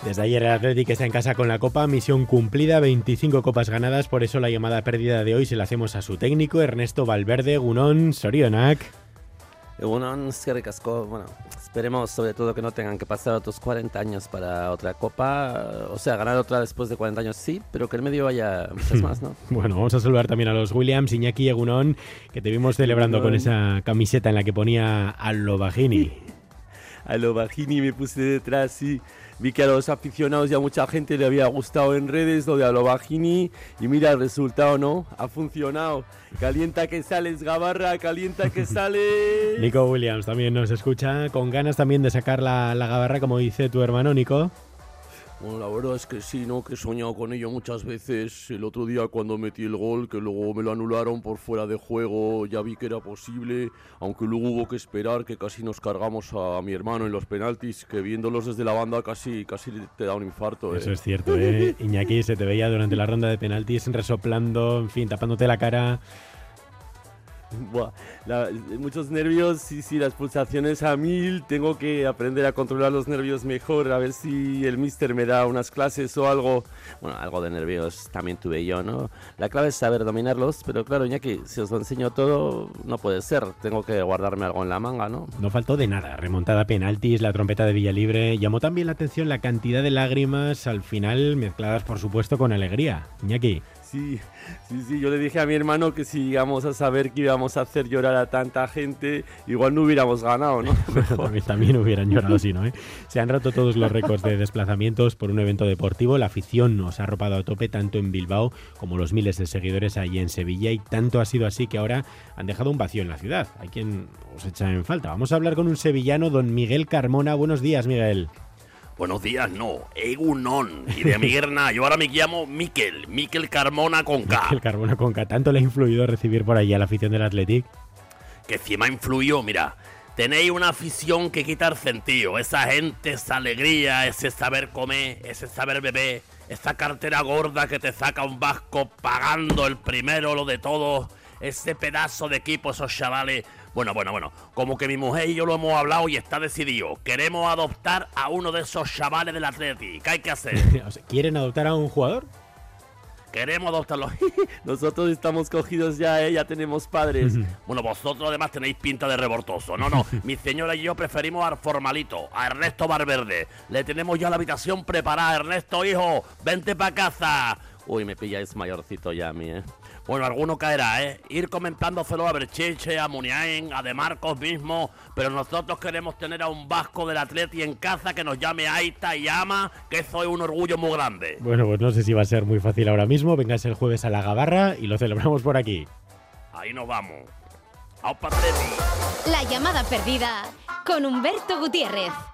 Desde ayer el Athletic está en casa con la Copa, misión cumplida, 25 copas ganadas, por eso la llamada perdida de hoy se la hacemos a su técnico, Ernesto Valverde. Egunon, sorionak. Egunon, eskerrik asko. Bueno, esperemos sobre todo que no tengan que pasar otros 40 años para otra Copa, o sea, ganar otra después de 40 años sí, pero que en medio haya muchas más, ¿no? Bueno, vamos a saludar también a los Williams, Iñaki, Egunon, que te vimos celebrando con esa camiseta en la que ponía Alobagini. Alobagini me puse detrás, sí. Vi que a los aficionados y a mucha gente le había gustado en redes lo de Alobagini y mira el resultado, ¿no? Ha funcionado. Calienta que sales, Gabarra, calienta que sales. Nico Williams también nos escucha, con ganas también de sacar la Gabarra, como dice tu hermano, Nico. Bueno, la verdad es que sí, ¿no? Que he soñado con ello muchas veces. El otro día cuando metí el gol, que luego me lo anularon por fuera de juego, ya vi que era posible, aunque luego hubo que esperar, que casi nos cargamos a mi hermano en los penaltis, que viéndolos desde la banda casi te da un infarto. Eso es cierto, ¿eh? Iñaki, se te veía durante la ronda de penaltis resoplando, en fin, tapándote la cara. Buah, muchos nervios, sí, las pulsaciones a 1000, tengo que aprender a controlar los nervios mejor, a ver si el míster me da unas clases o algo. Bueno, algo de nervios también tuve yo, ¿no? La clave es saber dominarlos, pero claro, Iñaki, si os lo enseño todo, no puede ser, tengo que guardarme algo en la manga, ¿no? No faltó de nada, remontada, penaltis, la trompeta de Villalibre, llamó también la atención la cantidad de lágrimas, al final mezcladas por supuesto con alegría. Iñaki. Sí, yo le dije a mi hermano que si íbamos a saber que íbamos a hacer llorar a tanta gente, igual no hubiéramos ganado, ¿no? También hubieran llorado si no, ¿eh? Se han roto todos los récords de desplazamientos por un evento deportivo, la afición nos ha arropado a tope tanto en Bilbao como los miles de seguidores allí en Sevilla, y tanto ha sido así que ahora han dejado un vacío en la ciudad. Hay quien os echa en falta. Vamos a hablar con un sevillano, don Miguel Carmona. Buenos días, Miguel. Buenos días, no, Egunon. Y de Miguerna, yo ahora me llamo Miquel Carmona con K. Miquel Carmona con K. ¿Tanto le ha influido recibir por allí a la afición del Athletic? Que si me ha influido, mira, tenéis una afición que quita el sentido. Esa gente, esa alegría, ese saber comer, ese saber beber, esa cartera gorda que te saca un vasco pagando el primero lo de todo, ese pedazo de equipo, esos chavales. Bueno, como que mi mujer y yo lo hemos hablado y está decidido. Queremos adoptar a uno de esos chavales del Athletic. ¿Qué hay que hacer? ¿Quieren adoptar a un jugador? Queremos adoptarlo. Nosotros estamos cogidos ya, ya tenemos padres. Bueno, vosotros además tenéis pinta de revoltoso. No, mi señora y yo preferimos al formalito, a Ernesto Valverde. Le tenemos ya la habitación preparada. Ernesto, hijo, vente pa' casa. Uy, me pilláis mayorcito ya a mí, ¿eh? Bueno, alguno caerá, ¿eh? Ir comentándoselo a Berchiche, a Muniain, a De Marcos mismo, pero nosotros queremos tener a un vasco del Atleti en casa que nos llame Aita y Ama, que eso es un orgullo muy grande. Bueno, pues no sé si va a ser muy fácil ahora mismo. Vengáis el jueves a la Gabarra y lo celebramos por aquí. Ahí nos vamos. ¡Aupa Atleti! La llamada perdida con Humberto Gutiérrez.